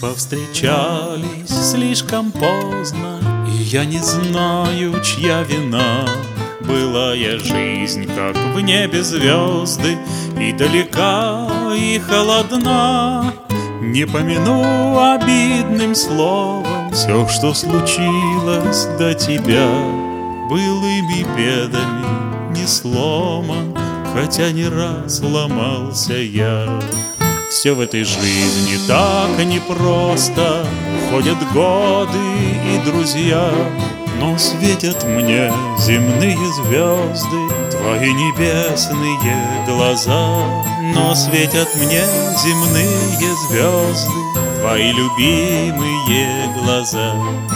повстречались слишком поздно, и я не знаю, чья вина. Былая жизнь, как в небе звезды, и далека, и холодна. Не помяну обидным словом все, что случилось до тебя. Былыми бедами не сломан, хотя не раз ломался я. Все в этой жизни так непросто, ходят годы и друзья, но светят мне земные звезды, твои небесные глаза. Но светят мне земные звезды, твои любимые глаза.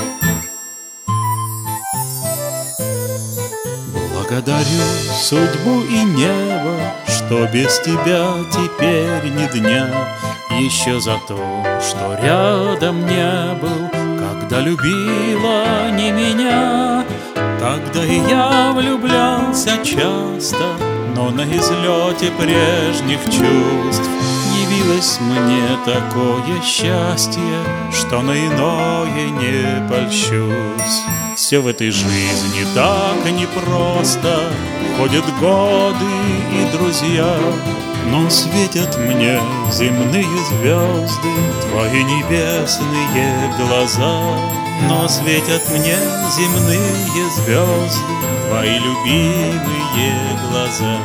Благодарю судьбу и небо, что без тебя теперь ни дня. Еще за то, что рядом не был, когда любила не меня. Тогда и я влюблялся часто, но на излете прежних чувств явилось мне такое счастье, что на иное не польщусь. Все в этой жизни так непросто, ходят годы и друзья, но светят мне земные звезды, твои небесные глаза. Но светят мне земные звезды, твои любимые глаза.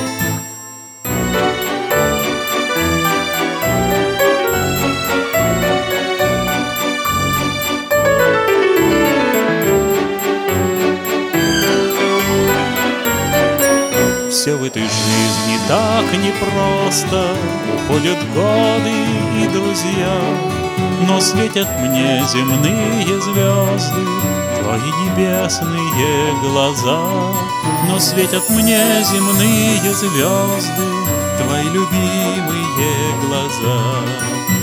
Все в этой жизни так непросто, уходят годы и друзья, но светят мне земные звезды, твои небесные глаза. Но светят мне земные звезды, твои любимые глаза.